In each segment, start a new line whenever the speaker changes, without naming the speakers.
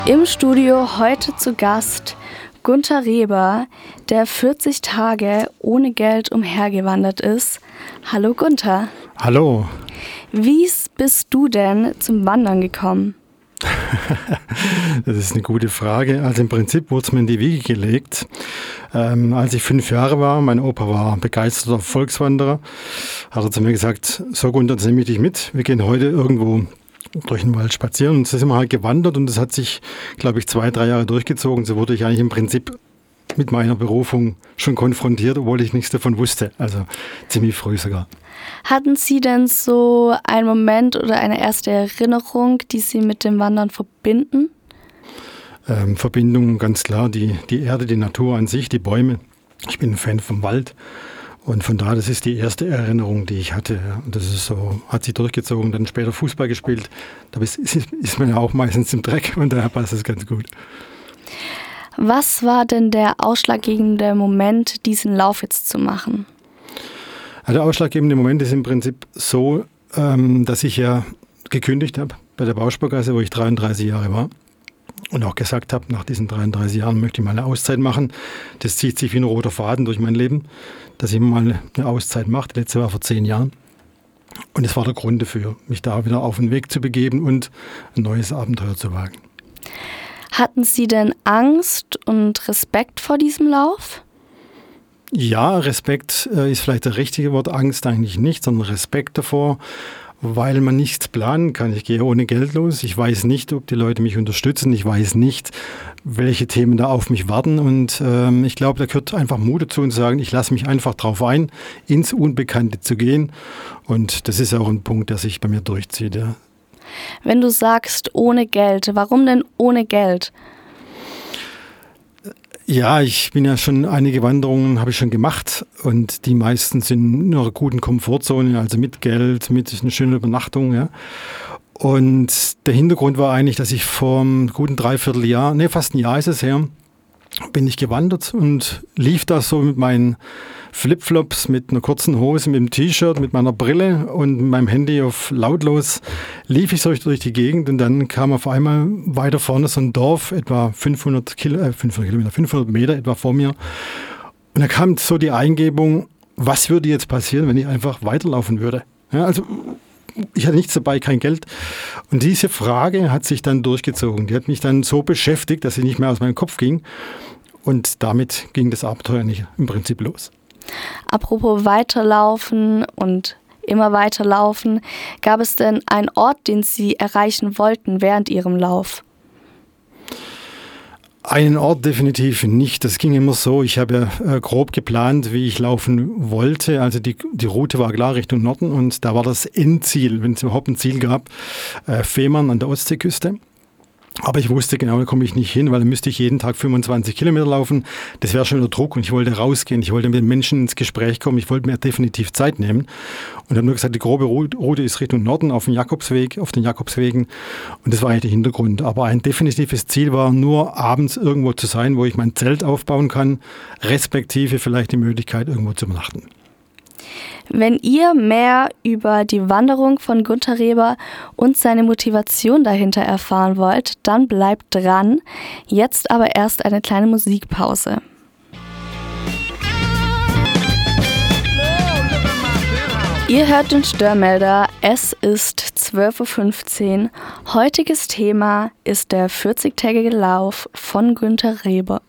Im Studio heute zu Gast Gunther Reber, der 40 Tage ohne Geld umhergewandert ist. Hallo Gunther.
Hallo.
Wie bist du denn zum Wandern gekommen?
Das ist eine gute Frage. Also im Prinzip wurde es mir in die Wiege gelegt. Als ich 5 Jahre war, mein Opa war begeisterter Volkswanderer, hat er zu mir gesagt, so Gunther, jetzt nehme ich dich mit. Wir gehen heute irgendwo durch den Wald spazieren. Und so sind wir halt gewandert und das hat sich, glaube ich, 2-3 Jahre durchgezogen. So wurde ich eigentlich im Prinzip mit meiner Berufung schon konfrontiert, obwohl ich nichts davon wusste. Also ziemlich früh sogar.
Hatten Sie denn so einen Moment oder eine erste Erinnerung, die Sie mit dem Wandern verbinden?
Verbindung, ganz klar, die Erde, die Natur an sich, die Bäume. Ich bin ein Fan vom Wald. Und von da, das ist die erste Erinnerung, die ich hatte. Und das ist so, hat sich durchgezogen, dann später Fußball gespielt. Da ist man ja auch meistens im Dreck und daher passt es ganz gut.
Was war denn der ausschlaggebende Moment, diesen Lauf jetzt zu machen?
Der ausschlaggebende Moment ist im Prinzip so, dass ich ja gekündigt habe bei der Bausparkasse, wo ich 33 Jahre war. Und auch gesagt habe, nach diesen 33 Jahren möchte ich mal eine Auszeit machen. Das zieht sich wie ein roter Faden durch mein Leben, dass ich mal eine Auszeit mache. Die letzte war vor 10 Jahren. Und das war der Grund dafür, mich da wieder auf den Weg zu begeben und ein neues Abenteuer zu wagen.
Hatten Sie denn Angst und Respekt vor diesem Lauf?
Ja, Respekt ist vielleicht das richtige Wort, Angst eigentlich nicht, sondern Respekt davor, weil man nichts planen kann. Ich gehe ohne Geld los. Ich weiß nicht, ob die Leute mich unterstützen. Ich weiß nicht, welche Themen da auf mich warten. Und ich glaube, da gehört einfach Mut dazu und sagen, ich lasse mich einfach drauf ein, ins Unbekannte zu gehen. Und das ist auch ein Punkt, der sich bei mir durchzieht. Ja.
Wenn du sagst ohne Geld, warum denn ohne Geld?
Ja, ich bin ja schon einige Wanderungen habe ich schon gemacht und die meisten sind in einer guten Komfortzone, also mit Geld, mit einer schönen Übernachtung. Ja. Und der Hintergrund war eigentlich, dass ich vor einem guten Dreivierteljahr, fast ein Jahr ist es her, bin ich gewandert und lief da so mit meinen Flipflops, mit einer kurzen Hose, mit dem T-Shirt, mit meiner Brille und mit meinem Handy auf lautlos, lief ich so durch die Gegend und dann kam auf einmal weiter vorne so ein Dorf, etwa 500 Meter etwa vor mir. Und da kam so die Eingebung, was würde jetzt passieren, wenn ich einfach weiterlaufen würde? Ja, also ich hatte nichts dabei, kein Geld. Und diese Frage hat sich dann durchgezogen. Die hat mich dann so beschäftigt, dass sie nicht mehr aus meinem Kopf ging. Und damit ging das Abenteuer nicht im Prinzip los.
Apropos weiterlaufen und immer weiterlaufen, gab es denn einen Ort, den Sie erreichen wollten während Ihrem Lauf?
Einen Ort definitiv nicht. Das ging immer so. Ich habe ja grob geplant, wie ich laufen wollte. Also die Route war klar Richtung Norden und da war das Endziel, wenn es überhaupt ein Ziel gab, Fehmarn an der Ostseeküste. Aber ich wusste genau, da komme ich nicht hin, weil dann müsste ich jeden Tag 25 Kilometer laufen. Das wäre schon der Druck und ich wollte rausgehen. Ich wollte mit den Menschen ins Gespräch kommen. Ich wollte mir definitiv Zeit nehmen. Und habe nur gesagt, die grobe Route ist Richtung Norden auf den Jakobswegen. Und das war eigentlich der Hintergrund. Aber ein definitives Ziel war nur, abends irgendwo zu sein, wo ich mein Zelt aufbauen kann, respektive vielleicht die Möglichkeit, irgendwo zu übernachten.
Wenn ihr mehr über die Wanderung von Gunther Reber und seine Motivation dahinter erfahren wollt, dann bleibt dran. Jetzt aber erst eine kleine Musikpause. Ihr hört den Störmelder, es ist 12:15 Uhr. Heutiges Thema ist der 40-tägige Lauf von Gunther Reber,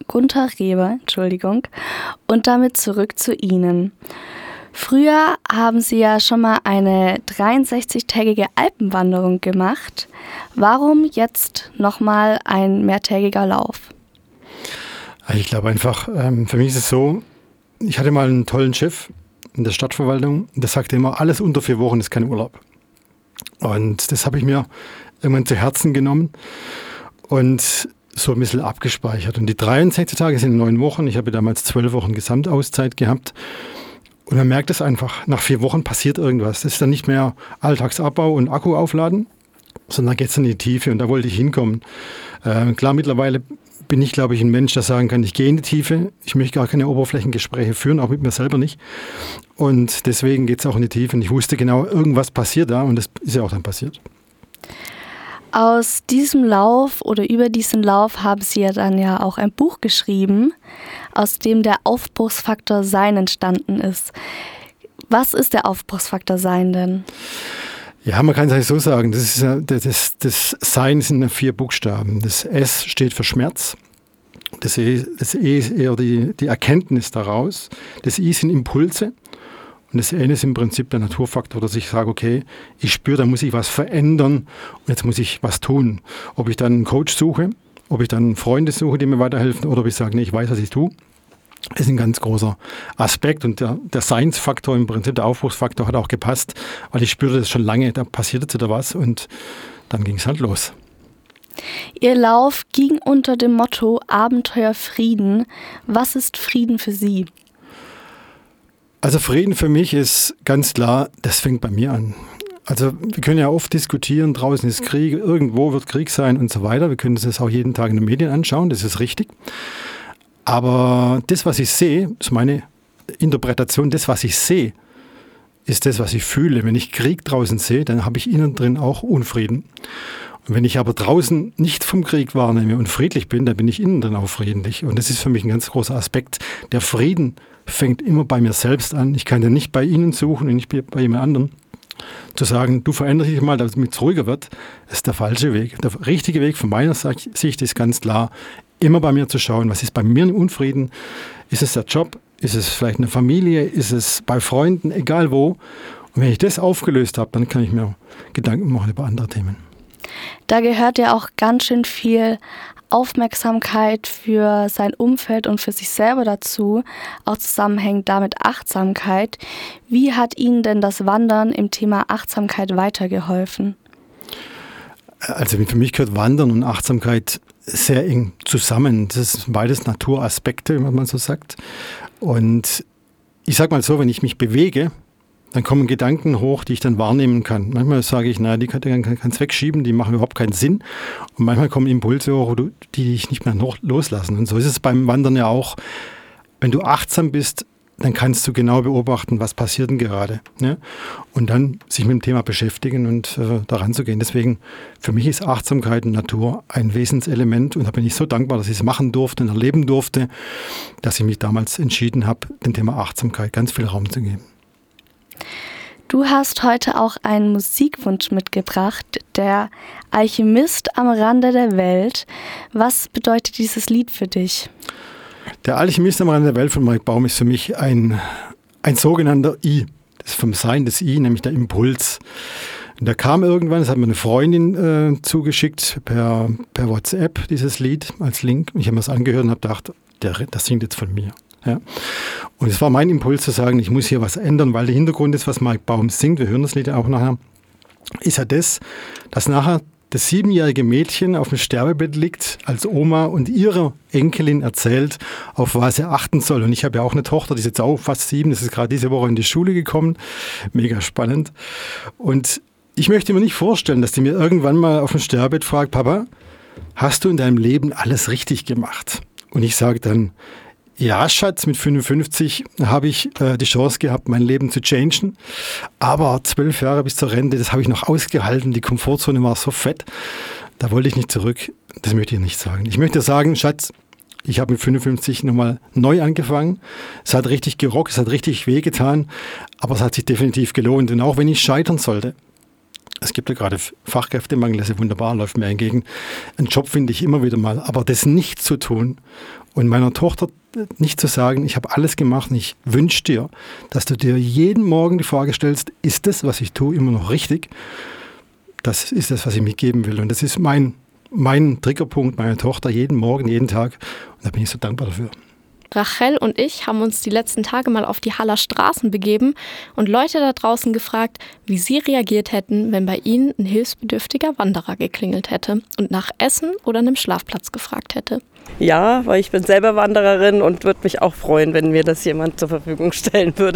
und damit zurück zu Ihnen. Früher haben Sie ja schon mal eine 63-tägige Alpenwanderung gemacht. Warum jetzt nochmal ein mehrtägiger Lauf?
Ich glaube einfach, für mich ist es so, ich hatte mal einen tollen Chef in der Stadtverwaltung, der sagte immer, alles unter 4 Wochen ist kein Urlaub. Und das habe ich mir irgendwann zu Herzen genommen und so ein bisschen abgespeichert. Und die 63 Tage sind 9 Wochen. Ich habe damals 12 Wochen Gesamtauszeit gehabt. Und man merkt es einfach, nach 4 Wochen passiert irgendwas. Das ist dann nicht mehr Alltagsabbau und Akku aufladen, sondern geht es in die Tiefe und da wollte ich hinkommen. Klar, mittlerweile bin ich, glaube ich, ein Mensch, der sagen kann, ich gehe in die Tiefe. Ich möchte gar keine Oberflächengespräche führen, auch mit mir selber nicht. Und deswegen geht es auch in die Tiefe. Und ich wusste genau, irgendwas passiert da und das ist ja auch dann passiert.
Aus diesem Lauf oder über diesen Lauf haben Sie ja dann ja auch ein Buch geschrieben, aus dem der Aufbruchsfaktor Sein entstanden ist. Was ist der Aufbruchsfaktor Sein denn?
Ja, man kann es eigentlich so sagen, das Sein sind 4 Buchstaben. Das S steht für Schmerz, das E ist eher die Erkenntnis daraus, das I sind Impulse und das N ist im Prinzip der Naturfaktor, dass ich sage, okay, ich spüre, da muss ich was verändern und jetzt muss ich was tun. Ob ich dann einen Coach suche, ob ich dann Freunde suche, die mir weiterhelfen oder ob ich sage, nee, ich weiß, was ich tue. Das ist ein ganz großer Aspekt und der Seinsfaktor, im Prinzip der Aufbruchsfaktor hat auch gepasst, weil ich spürte das schon lange, da passierte jetzt wieder was und dann ging es halt los.
Ihr Lauf ging unter dem Motto Abenteuer Frieden. Was ist Frieden für Sie?
Also Frieden für mich ist ganz klar, das fängt bei mir an. Also wir können ja oft diskutieren, draußen ist Krieg, irgendwo wird Krieg sein und so weiter. Wir können das auch jeden Tag in den Medien anschauen, das ist richtig. Aber das, was ich sehe, ist meine Interpretation, das, was ich sehe, ist das, was ich fühle. Wenn ich Krieg draußen sehe, dann habe ich innen drin auch Unfrieden. Und wenn ich aber draußen nicht vom Krieg wahrnehme und friedlich bin, dann bin ich innen drin auch friedlich. Und das ist für mich ein ganz großer Aspekt. Der Frieden fängt immer bei mir selbst an. Ich kann den nicht bei Ihnen suchen und nicht bei jemand anderem. Zu sagen, du veränderst dich mal, damit es ruhiger wird, ist der falsche Weg. Der richtige Weg von meiner Sicht ist ganz klar, immer bei mir zu schauen, was ist bei mir ein Unfrieden? Ist es der Job? Ist es vielleicht eine Familie? Ist es bei Freunden? Egal wo. Und wenn ich das aufgelöst habe, dann kann ich mir Gedanken machen über andere Themen.
Da gehört ja auch ganz schön viel Aufmerksamkeit für sein Umfeld und für sich selber dazu, auch zusammenhängt damit Achtsamkeit. Wie hat Ihnen denn das Wandern im Thema Achtsamkeit weitergeholfen?
Also für mich gehört Wandern und Achtsamkeit sehr eng zusammen. Das sind beides Naturaspekte, wenn man so sagt. Und ich sage mal so, wenn ich mich bewege, dann kommen Gedanken hoch, die ich dann wahrnehmen kann. Manchmal sage ich, naja, die kann ich wegschieben, die machen überhaupt keinen Sinn. Und manchmal kommen Impulse hoch, die ich nicht mehr loslassen. Und so ist es beim Wandern ja auch. Wenn du achtsam bist, dann kannst du genau beobachten, was passiert denn gerade. Ja? Und dann sich mit dem Thema beschäftigen und daran zu gehen. Deswegen, für mich ist Achtsamkeit und Natur ein Wesenselement. Und da bin ich so dankbar, dass ich es machen durfte und erleben durfte, dass ich mich damals entschieden habe, dem Thema Achtsamkeit ganz viel Raum zu geben.
Du hast heute auch einen Musikwunsch mitgebracht, der Alchemist am Rande der Welt. Was bedeutet dieses Lied für dich?
Der Alchemist am Rande der Welt von Mike Baum ist für mich ein sogenannter I. Das ist vom Sein des I, nämlich der Impuls. Und da kam irgendwann, das hat mir eine Freundin zugeschickt per WhatsApp, dieses Lied als Link. Ich habe mir das angehört und habe gedacht, das singt jetzt von mir. Ja. Und es war mein Impuls zu sagen, ich muss hier was ändern, weil der Hintergrund ist, was Mike Baum singt, wir hören das Lied auch nachher, ist ja das, dass nachher das 7-jährige Mädchen auf dem Sterbebett liegt als Oma und ihrer Enkelin erzählt, auf was er achten soll. Und ich habe ja auch eine Tochter, die ist jetzt auch fast 7, das ist gerade diese Woche in die Schule gekommen, mega spannend. Und ich möchte mir nicht vorstellen, dass die mir irgendwann mal auf dem Sterbebett fragt, Papa, hast du in deinem Leben alles richtig gemacht? Und ich sage dann, ja, Schatz, mit 55 habe ich die Chance gehabt, mein Leben zu changen. Aber 12 Jahre bis zur Rente, das habe ich noch ausgehalten. Die Komfortzone war so fett. Da wollte ich nicht zurück. Das möchte ich nicht sagen. Ich möchte sagen, Schatz, ich habe mit 55 nochmal neu angefangen. Es hat richtig gerockt, es hat richtig wehgetan. Aber es hat sich definitiv gelohnt. Und auch wenn ich scheitern sollte, es gibt ja gerade Fachkräftemangel, das ist ja wunderbar, läuft mir entgegen. Einen Job finde ich immer wieder mal. Aber das nicht zu tun und meiner Tochter nicht zu sagen, ich habe alles gemacht und ich wünsche dir, dass du dir jeden Morgen die Frage stellst, ist das, was ich tue, immer noch richtig? Das ist das, was ich mitgeben will. Und das ist mein Triggerpunkt, meine Tochter, jeden Morgen, jeden Tag. Und da bin ich so dankbar dafür.
Rachel und ich haben uns die letzten Tage mal auf die Haller Straßen begeben und Leute da draußen gefragt, wie sie reagiert hätten, wenn bei ihnen ein hilfsbedürftiger Wanderer geklingelt hätte und nach Essen oder einem Schlafplatz gefragt hätte.
Ja, weil ich bin selber Wandererin und würde mich auch freuen, wenn mir das jemand zur Verfügung stellen würde.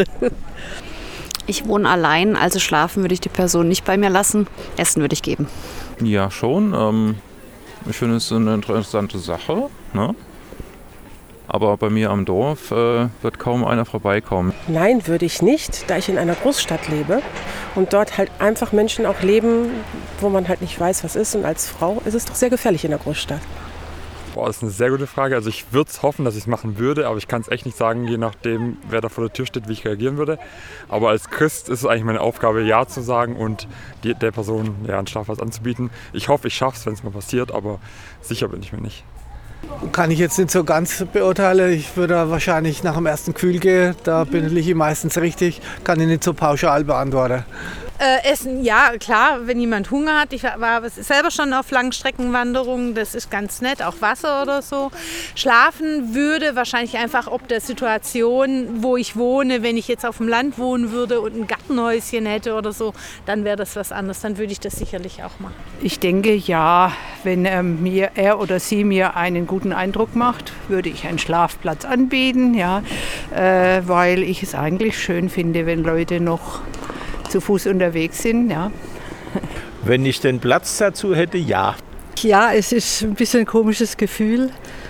Ich wohne allein, also schlafen würde ich die Person nicht bei mir lassen. Essen würde ich geben.
Ja, schon. Ich finde es eine interessante Sache, ne? aber bei mir am Dorf wird kaum einer vorbeikommen.
Nein, würde ich nicht, da ich in einer Großstadt lebe und dort halt einfach Menschen auch leben, wo man halt nicht weiß, was ist. Und als Frau ist es doch sehr gefährlich in der Großstadt.
Boah, das ist eine sehr gute Frage. Also ich würde es hoffen, dass ich es machen würde, aber ich kann es echt nicht sagen, je nachdem, wer da vor der Tür steht, wie ich reagieren würde. Aber als Christ ist es eigentlich meine Aufgabe, Ja zu sagen und der Person einen Schlafplatz anzubieten. Ich hoffe, ich schaffe es, wenn es mal passiert, aber sicher bin ich mir nicht.
Kann ich jetzt nicht so ganz beurteilen. Ich würde wahrscheinlich nach dem ersten Kühl gehen. Da bin ich meistens richtig. Kann ich nicht so pauschal beantworten.
Essen, ja, klar, wenn jemand Hunger hat. Ich war selber schon auf Langstreckenwanderungen, das ist ganz nett, auch Wasser oder so. Schlafen würde wahrscheinlich einfach ob der Situation, wo ich wohne, wenn ich jetzt auf dem Land wohnen würde und ein Gartenhäuschen hätte oder so, dann wäre das was anderes, dann würde ich das sicherlich auch machen.
Ich denke, ja, wenn er oder sie mir einen guten Eindruck macht, würde ich einen Schlafplatz anbieten, ja, weil ich es eigentlich schön finde, wenn Leute noch zu Fuß unterwegs sind, ja.
Wenn ich den Platz dazu hätte, ja.
Ja, es ist ein bisschen ein komisches Gefühl.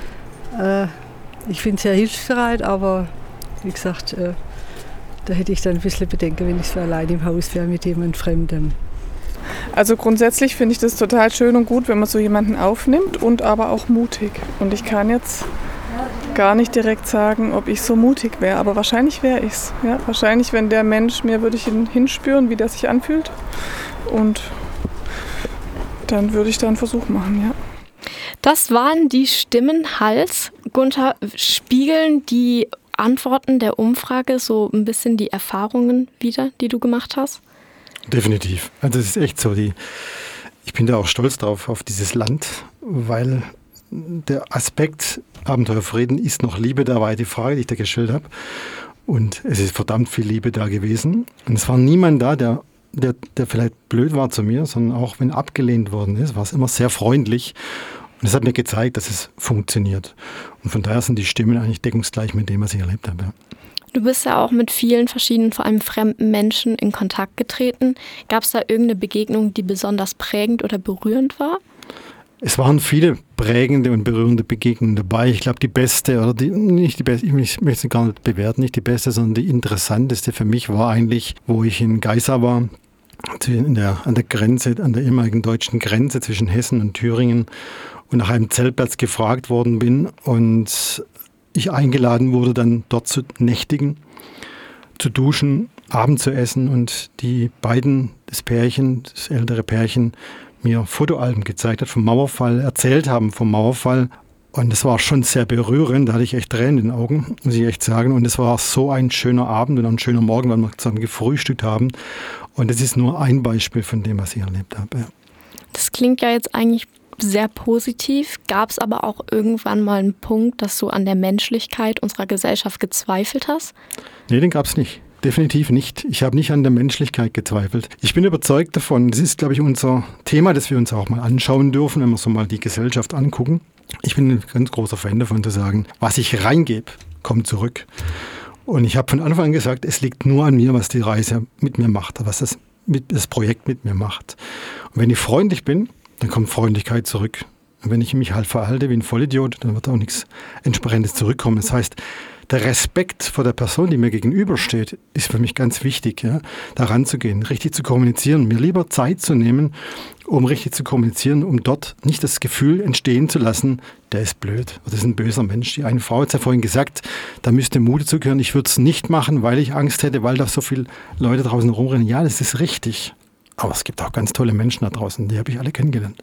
Ich bin sehr hilfsbereit, aber wie gesagt, da hätte ich dann ein bisschen Bedenken, wenn ich so allein im Haus wäre mit jemand Fremdem.
Also grundsätzlich finde ich das total schön und gut, wenn man so jemanden aufnimmt und aber auch mutig. Und ich kann jetzt gar nicht direkt sagen, ob ich so mutig wäre, aber wahrscheinlich wäre ich es. Ja? Wahrscheinlich, wenn der Mensch mir, würde ich ihn hinspüren, wie der sich anfühlt und dann würde ich da einen Versuch machen, ja.
Das waren die Stimmen Hals. Gunther, spiegeln die Antworten der Umfrage so ein bisschen die Erfahrungen wider, die du gemacht hast?
Definitiv. Also das ist echt so. Ich bin da auch stolz drauf, auf dieses Land, weil der Aspekt Abenteuer Frieden ist noch Liebe, da war die Frage, die ich da gestellt habe. Und es ist verdammt viel Liebe da gewesen. Und es war niemand da, der vielleicht blöd war zu mir, sondern auch wenn abgelehnt worden ist, war es immer sehr freundlich. Und es hat mir gezeigt, dass es funktioniert. Und von daher sind die Stimmen eigentlich deckungsgleich mit dem, was ich erlebt habe.
Du bist ja auch mit vielen verschiedenen, vor allem fremden Menschen in Kontakt getreten. Gab es da irgendeine Begegnung, die besonders prägend oder berührend war?
Es waren viele prägende und berührende Begegnungen dabei. Ich glaube, die beste, oder nicht die beste, ich möchte sie gar nicht bewerten, nicht die beste, sondern die interessanteste für mich war eigentlich, wo ich in Geisa war, an der Grenze, an der ehemaligen deutschen Grenze zwischen Hessen und Thüringen und nach einem Zeltplatz gefragt worden bin und ich eingeladen wurde, dann dort zu nächtigen, zu duschen, Abend zu essen und die beiden, das ältere Pärchen, mir Fotoalben gezeigt hat vom Mauerfall, erzählt haben vom Mauerfall. Und das war schon sehr berührend, da hatte ich echt Tränen in den Augen, muss ich echt sagen. Und es war so ein schöner Abend und ein schöner Morgen, weil wir zusammen gefrühstückt haben. Und das ist nur ein Beispiel von dem, was ich erlebt habe.
Das klingt ja jetzt eigentlich sehr positiv. Gab es aber auch irgendwann mal einen Punkt, dass du an der Menschlichkeit unserer Gesellschaft gezweifelt hast? Nee,
den gab es nicht. Definitiv nicht. Ich habe nicht an der Menschlichkeit gezweifelt. Ich bin überzeugt davon, das ist, glaube ich, unser Thema, das wir uns auch mal anschauen dürfen, wenn wir so mal die Gesellschaft angucken. Ich bin ein ganz großer Fan davon zu sagen, was ich reingebe, kommt zurück. Und ich habe von Anfang an gesagt, es liegt nur an mir, was die Reise mit mir macht, was das Projekt mit mir macht. Und wenn ich freundlich bin, dann kommt Freundlichkeit zurück. Und wenn ich mich halt verhalte wie ein Vollidiot, dann wird auch nichts Entsprechendes zurückkommen. Das heißt, der Respekt vor der Person, die mir gegenübersteht, ist für mich ganz wichtig, ja, da ranzugehen, richtig zu kommunizieren, mir lieber Zeit zu nehmen, um richtig zu kommunizieren, um dort nicht das Gefühl entstehen zu lassen, der ist blöd, das ist ein böser Mensch. Die eine Frau hat es ja vorhin gesagt, da müsste Mut zugehören, ich würde es nicht machen, weil ich Angst hätte, weil da so viele Leute draußen rumrennen. Ja, das ist richtig, aber es gibt auch ganz tolle Menschen da draußen, die habe ich alle kennengelernt.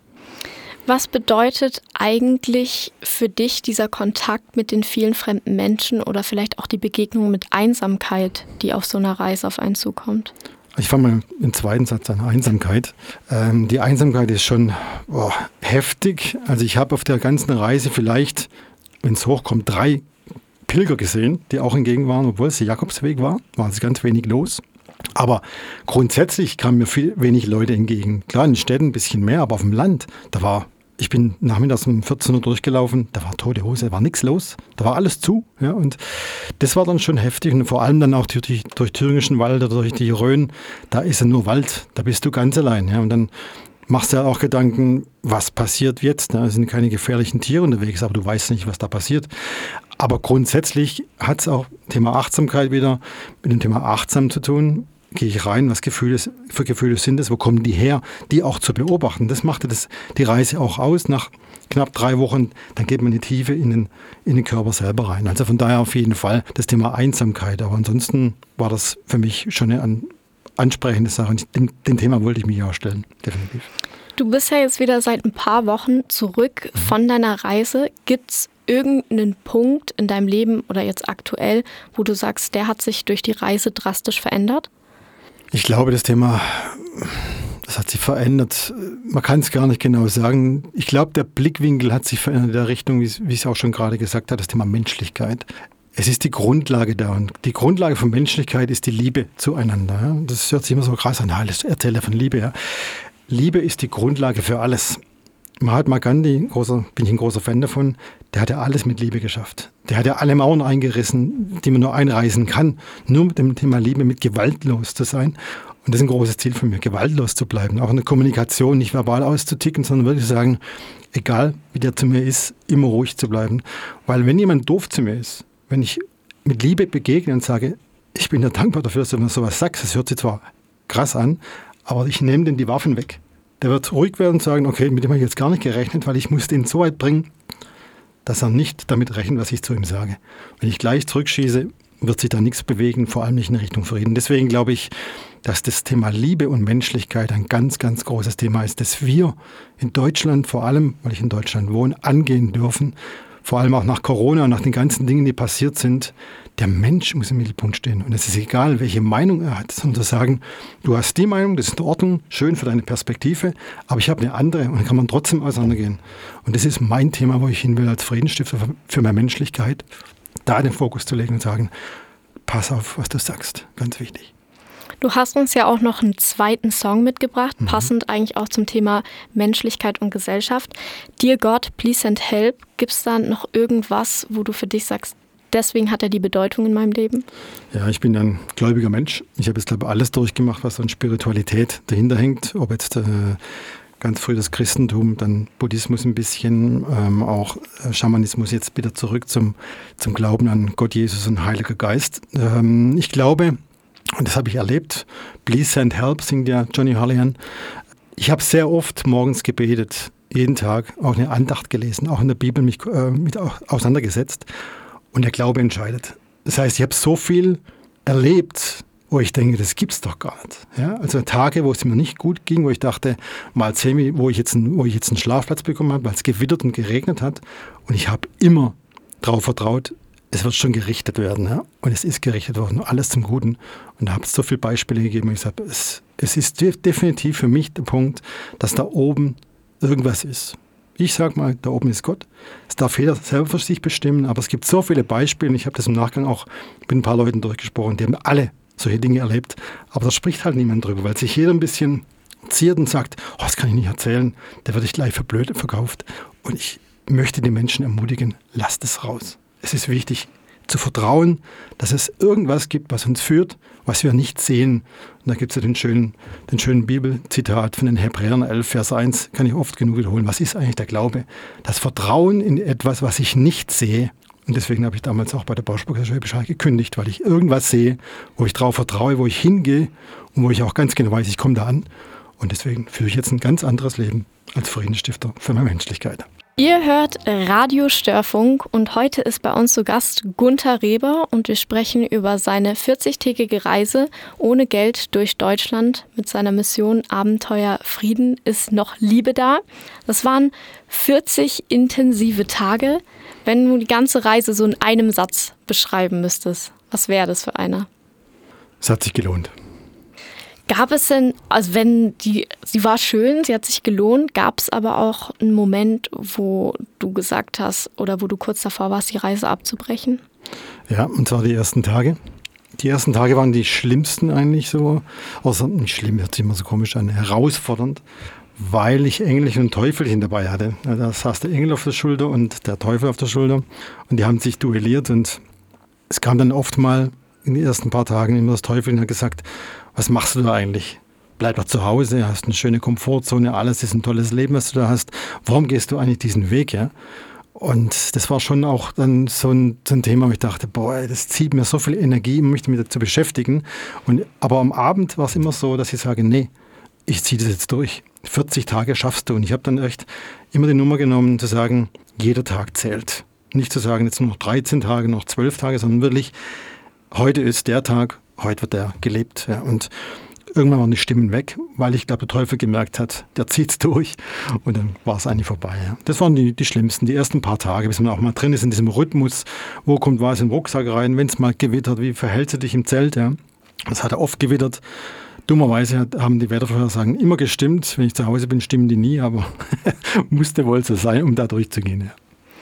Was bedeutet eigentlich für dich dieser Kontakt mit den vielen fremden Menschen oder vielleicht auch die Begegnung mit Einsamkeit, die auf so einer Reise auf einen zukommt?
Ich fange mal im zweiten Satz an, Einsamkeit. Die Einsamkeit ist schon heftig. Also ich habe auf der ganzen Reise vielleicht, wenn es hochkommt, 3 Pilger gesehen, die auch hingegen waren, obwohl es der Jakobsweg war es ganz wenig los. Aber grundsätzlich kamen mir wenig Leute entgegen. Klar, in den Städten ein bisschen mehr, aber auf dem Land, ich bin nachmittags um 14 Uhr durchgelaufen, da war tote Hose, da war nichts los, da war alles zu. Ja, und das war dann schon heftig und vor allem dann auch durch thüringischen Wald oder durch die Rhön, da ist ja nur Wald, da bist du ganz allein. Ja, und dann machst dir auch Gedanken, was passiert jetzt? Es sind keine gefährlichen Tiere unterwegs, aber du weißt nicht, was da passiert. Aber grundsätzlich hat es auch Thema Achtsamkeit wieder mit dem Thema achtsam zu tun. Gehe ich rein, was für Gefühle sind es, wo kommen die her, die auch zu beobachten. Das machte die Reise auch aus. Nach knapp 3 Wochen, dann geht man in die Tiefe in den Körper selber rein. Also von daher auf jeden Fall das Thema Einsamkeit. Aber ansonsten war das für mich schon eine ansprechende Sache. Und dem Thema wollte ich mich auch stellen, definitiv.
Du bist ja jetzt wieder seit ein paar Wochen zurück von deiner Reise. Gibt's irgendeinen Punkt in deinem Leben oder jetzt aktuell, wo du sagst, der hat sich durch die Reise drastisch verändert?
Ich glaube, das Thema, das hat sich verändert. Man kann es gar nicht genau sagen. Ich glaube, der Blickwinkel hat sich verändert in der Richtung, wie ich es auch schon gerade gesagt habe, das Thema Menschlichkeit. Es ist die Grundlage da und die Grundlage von Menschlichkeit ist die Liebe zueinander. Ja? Das hört sich immer so krass an, ich erzähle von Liebe. Ja? Liebe ist die Grundlage für alles. Mahatma Gandhi, bin ich ein großer Fan davon, der hat ja alles mit Liebe geschafft. Der hat ja alle Mauern eingerissen, die man nur einreißen kann, nur mit dem Thema Liebe, mit gewaltlos zu sein. Und das ist ein großes Ziel von mir, gewaltlos zu bleiben. Auch in der Kommunikation nicht verbal auszuticken, sondern wirklich sagen, egal wie der zu mir ist, immer ruhig zu bleiben. Weil wenn jemand doof zu mir ist, wenn ich mit Liebe begegne und sage, ich bin ja dankbar dafür, dass du mir sowas sagst, das hört sich zwar krass an, aber ich nehme denn die Waffen weg. Der wird ruhig werden und sagen, okay, mit dem habe ich jetzt gar nicht gerechnet, weil ich musste ihn so weit bringen, dass er nicht damit rechnet, was ich zu ihm sage. Wenn ich gleich zurückschieße, wird sich da nichts bewegen, vor allem nicht in Richtung Frieden. Deswegen glaube ich, dass das Thema Liebe und Menschlichkeit ein ganz, ganz großes Thema ist, das wir in Deutschland, vor allem, weil ich in Deutschland wohne, angehen dürfen. Vor allem auch nach Corona und nach den ganzen Dingen, die passiert sind. Der Mensch muss im Mittelpunkt stehen. Und es ist egal, welche Meinung er hat, sondern zu sagen, du hast die Meinung, das ist in Ordnung, schön für deine Perspektive, aber ich habe eine andere und dann kann man trotzdem auseinandergehen. Und das ist mein Thema, wo ich hin will als Friedensstifter für mehr Menschlichkeit, da den Fokus zu legen und sagen, pass auf, was du sagst. Ganz wichtig.
Du hast uns ja auch noch einen zweiten Song mitgebracht, passend eigentlich auch zum Thema Menschlichkeit und Gesellschaft. Dear God, Please Send Help. Gibt es da noch irgendwas, wo du für dich sagst, deswegen hat er die Bedeutung in meinem Leben?
Ja, ich bin ein gläubiger Mensch. Ich habe jetzt, glaube ich, alles durchgemacht, was an Spiritualität dahinter hängt. Ob jetzt ganz früh das Christentum, dann Buddhismus ein bisschen, auch Schamanismus, jetzt wieder zurück zum Glauben an Gott, Jesus und Heiliger Geist. Ich glaube, und das habe ich erlebt, Please Send Help, singt ja Johnny Harlian. Ich habe sehr oft morgens gebetet, jeden Tag, auch eine Andacht gelesen, auch in der Bibel mich mit auseinandergesetzt. Und der Glaube entscheidet. Das heißt, ich habe so viel erlebt, wo ich denke, das gibt's doch gar nicht. Ja? Also Tage, wo es mir nicht gut ging, wo ich dachte, mal sehen, wo ich jetzt einen Schlafplatz bekommen habe, weil es gewittert und geregnet hat. Und ich habe immer darauf vertraut, es wird schon gerichtet werden. Ja? Und es ist gerichtet worden, alles zum Guten. Und da habe es so viele Beispiele gegeben. Und ich sage, es ist definitiv für mich der Punkt, dass da oben irgendwas ist. Ich sage mal, da oben ist Gott. Es darf jeder selber für sich bestimmen, aber es gibt so viele Beispiele. Ich habe das im Nachgang auch mit ein paar Leuten durchgesprochen, die haben alle solche Dinge erlebt. Aber da spricht halt niemand drüber, weil sich jeder ein bisschen ziert und sagt, oh, das kann ich nicht erzählen, der wird ich gleich für blöd verkauft. Und ich möchte die Menschen ermutigen, lasst es raus. Es ist wichtig zu vertrauen, dass es irgendwas gibt, was uns führt, was wir nicht sehen. Und da gibt es ja den schönen Bibelzitat von den Hebräern 11, Vers 1, kann ich oft genug wiederholen. Was ist eigentlich der Glaube? Das Vertrauen in etwas, was ich nicht sehe. Und deswegen habe ich damals auch bei der Bausparkasse Schwäbisch Hall gekündigt, weil ich irgendwas sehe, wo ich drauf vertraue, wo ich hingehe und wo ich auch ganz genau weiß, ich komme da an. Und deswegen führe ich jetzt ein ganz anderes Leben als Friedensstifter für mehr Menschlichkeit.
Ihr hört Radio Störfunk und heute ist bei uns zu Gast Gunther Reber und wir sprechen über seine 40-tägige Reise ohne Geld durch Deutschland mit seiner Mission Abenteuer Frieden ist noch Liebe da. Das waren 40 intensive Tage. Wenn du die ganze Reise so in einem Satz beschreiben müsstest, was wäre das für einer?
Es hat sich gelohnt.
Gab es denn, also sie war schön, sie hat sich gelohnt, gab es aber auch einen Moment, wo du gesagt hast oder wo du kurz davor warst, die Reise abzubrechen?
Ja, und zwar die ersten Tage. Die ersten Tage waren die schlimmsten eigentlich so, außer nicht schlimm, hört sich immer so komisch an, herausfordernd, weil ich Engelchen und Teufelchen dabei hatte. Da saß der Engel auf der Schulter und der Teufel auf der Schulter und die haben sich duelliert und es kam dann oft mal in den ersten paar Tagen immer das Teufelchen hat gesagt, was machst du da eigentlich? bleib doch zu Hause, hast eine schöne Komfortzone, alles ist ein tolles Leben, was du da hast. Warum gehst du eigentlich diesen Weg? Ja? Und das war schon auch dann so ein Thema, wo ich dachte, boah, das zieht mir so viel Energie, mich damit zu beschäftigen. Aber am Abend war es immer so, dass ich sage, nee, ich ziehe das jetzt durch. 40 Tage schaffst du. Und ich habe dann echt immer die Nummer genommen, zu sagen, jeder Tag zählt. Nicht zu sagen, jetzt nur noch 13 Tage, noch 12 Tage, sondern wirklich, heute ist der Tag, heute wird der gelebt. Ja. Und irgendwann waren die Stimmen weg, weil ich glaube, der Teufel gemerkt hat, der zieht's durch und dann war es eigentlich vorbei. Ja. Das waren die schlimmsten, die ersten paar Tage, bis man auch mal drin ist in diesem Rhythmus, wo kommt was in den Rucksack rein, wenn es mal gewittert, wie verhältst du dich im Zelt? Ja. Das hat oft gewittert. Dummerweise haben die Wettervorhersagen immer gestimmt. Wenn ich zu Hause bin, stimmen die nie, aber musste wohl so sein, um da durchzugehen. Ja.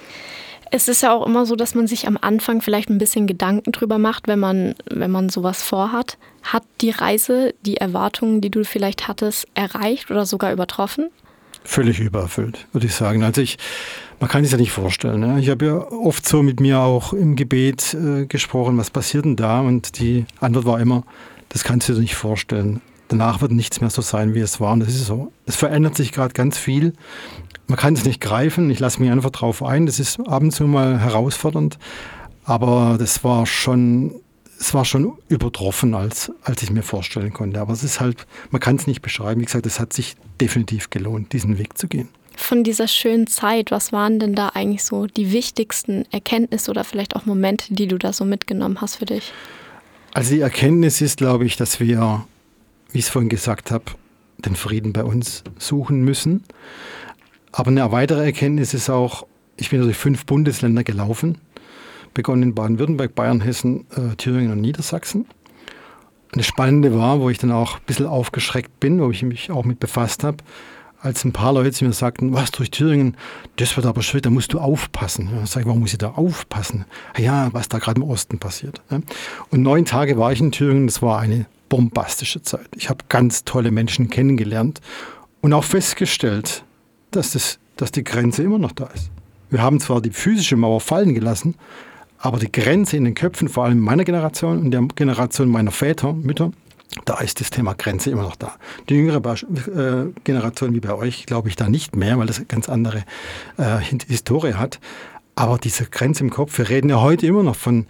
Es ist ja auch immer so, dass man sich am Anfang vielleicht ein bisschen Gedanken drüber macht, wenn man sowas vorhat. Hat die Reise die Erwartungen, die du vielleicht hattest, erreicht oder sogar übertroffen?
Völlig übererfüllt, würde ich sagen. Also man kann sich ja nicht vorstellen. Ne? Ich habe ja oft so mit mir auch im Gebet gesprochen, was passiert denn da? Und die Antwort war immer, das kannst du dir nicht vorstellen. Danach wird nichts mehr so sein, wie es war. Und das ist so. Es verändert sich gerade ganz viel. Man kann es nicht greifen, ich lasse mich einfach drauf ein, das ist ab und zu mal herausfordernd, aber es war schon übertroffen, als ich mir vorstellen konnte. Aber es ist halt, man kann es nicht beschreiben. Wie gesagt, es hat sich definitiv gelohnt, diesen Weg zu gehen.
Von dieser schönen Zeit, was waren denn da eigentlich so die wichtigsten Erkenntnisse oder vielleicht auch Momente, die du da so mitgenommen hast für dich?
Also die Erkenntnis ist, glaube ich, dass wir, wie ich es vorhin gesagt habe, den Frieden bei uns suchen müssen. Aber eine weitere Erkenntnis ist auch, ich bin durch 5 Bundesländer gelaufen, begonnen in Baden-Württemberg, Bayern, Hessen, Thüringen und Niedersachsen. Und das Spannende war, wo ich dann auch ein bisschen aufgeschreckt bin, wo ich mich auch mit befasst habe, als ein paar Leute zu mir sagten, was, durch Thüringen, das wird aber schwierig, da musst du aufpassen. Ja, sag ich, warum muss ich da aufpassen? Ja, was da gerade im Osten passiert. Und 9 Tage war ich in Thüringen, das war eine bombastische Zeit. Ich habe ganz tolle Menschen kennengelernt und auch festgestellt, dass die Grenze immer noch da ist. Wir haben zwar die physische Mauer fallen gelassen, aber die Grenze in den Köpfen, vor allem meiner Generation und der Generation meiner Väter, Mütter, da ist das Thema Grenze immer noch da. Die jüngere Generation wie bei euch, glaube ich, da nicht mehr, weil das eine ganz andere Historie hat. Aber diese Grenze im Kopf, wir reden ja heute immer noch von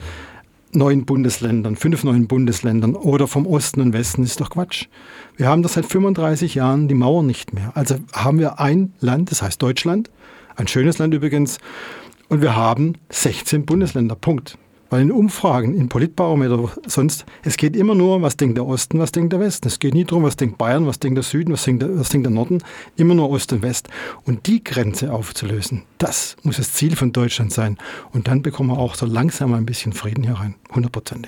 9 Bundesländern, 5 neuen Bundesländern oder vom Osten und Westen, ist doch Quatsch. Wir haben das seit 35 Jahren die Mauer nicht mehr. Also haben wir ein Land, das heißt Deutschland, ein schönes Land übrigens, und wir haben 16 Bundesländer, Punkt. Weil in Umfragen, in Politbarometer, sonst, es geht immer nur, was denkt der Osten, was denkt der Westen. Es geht nie darum, was denkt Bayern, was denkt der Süden, was denkt der Norden, immer nur Ost und West. Und die Grenze aufzulösen, das muss das Ziel von Deutschland sein. Und dann bekommen wir auch so langsam ein bisschen Frieden hier rein, 100%.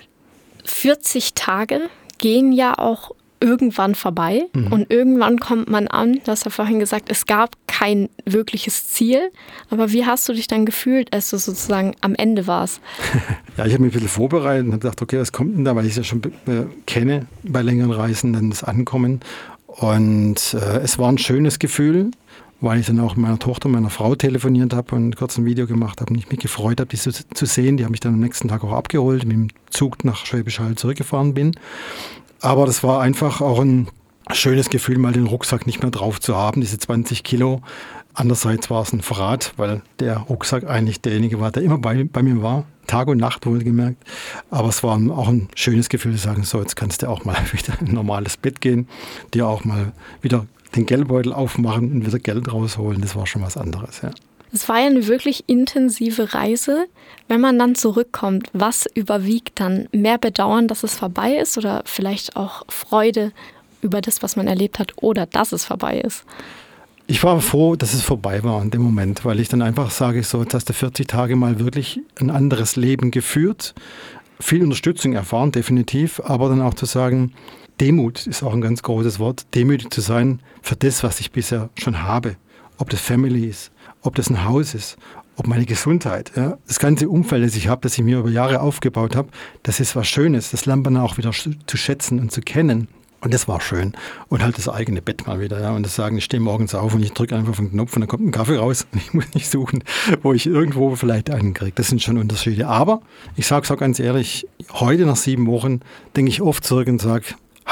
40 Tage gehen ja auch irgendwann vorbei und irgendwann kommt man an, du hast ja vorhin gesagt, es gab kein wirkliches Ziel, aber wie hast du dich dann gefühlt, als du sozusagen am Ende warst?
Ja, ich habe mich ein bisschen vorbereitet und habe gedacht, okay, was kommt denn da, weil ich es ja schon kenne bei längeren Reisen, dann das Ankommen. Und es war ein schönes Gefühl, weil ich dann auch mit meiner Tochter und meiner Frau telefoniert habe und kurz ein Video gemacht habe und ich mich gefreut habe, die zu sehen. Die haben mich dann am nächsten Tag auch abgeholt, mit dem Zug nach Schwäbisch Hall zurückgefahren bin. Aber das war einfach auch ein schönes Gefühl, mal den Rucksack nicht mehr drauf zu haben, diese 20 Kilo. Andererseits war es ein Verrat, weil der Rucksack eigentlich derjenige war, der immer bei mir war. Tag und Nacht wohlgemerkt. Aber es war auch ein schönes Gefühl zu sagen, so, jetzt kannst du auch mal wieder in ein normales Bett gehen, dir auch mal wieder den Geldbeutel aufmachen und wieder Geld rausholen. Das war schon was anderes, ja.
Es war ja eine wirklich intensive Reise. Wenn man dann zurückkommt, was überwiegt dann? Mehr Bedauern, dass es vorbei ist oder vielleicht auch Freude über das, was man erlebt hat oder dass es vorbei ist?
Ich war froh, dass es vorbei war in dem Moment, weil ich dann einfach sage, so, jetzt hast du 40 Tage mal wirklich ein anderes Leben geführt, viel Unterstützung erfahren, definitiv, aber dann auch zu sagen, Demut ist auch ein ganz großes Wort, demütig zu sein für das, was ich bisher schon habe. Ob das Family ist, ob das ein Haus ist, ob meine Gesundheit. Ja. Das ganze Umfeld, das ich habe, das ich mir über Jahre aufgebaut habe, das ist was Schönes. Das lernt man auch wieder zu schätzen und zu kennen. Und das war schön. Und halt das eigene Bett mal wieder. Ja. Und das sagen, ich stehe morgens auf und ich drücke einfach auf den Knopf und dann kommt ein Kaffee raus. Und ich muss nicht suchen, wo ich irgendwo vielleicht einen kriege. Das sind schon Unterschiede. Aber ich sage es auch ganz ehrlich, heute nach 7 Wochen denke ich oft zurück und sage,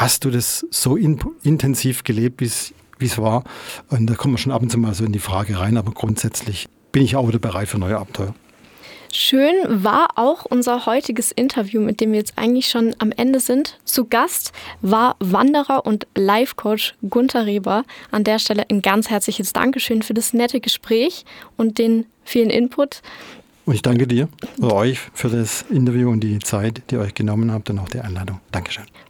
hast du das so intensiv gelebt, wie es war? Und da kommen wir schon ab und zu mal so in die Frage rein, aber grundsätzlich bin ich auch wieder bereit für neue Abenteuer.
Schön war auch unser heutiges Interview, mit dem wir jetzt eigentlich schon am Ende sind. Zu Gast war Wanderer und Life-Coach Gunther Reber. An der Stelle ein ganz herzliches Dankeschön für das nette Gespräch und den vielen Input.
Und ich danke dir oder euch für das Interview und die Zeit, die ihr euch genommen habt und auch die Einladung. Dankeschön.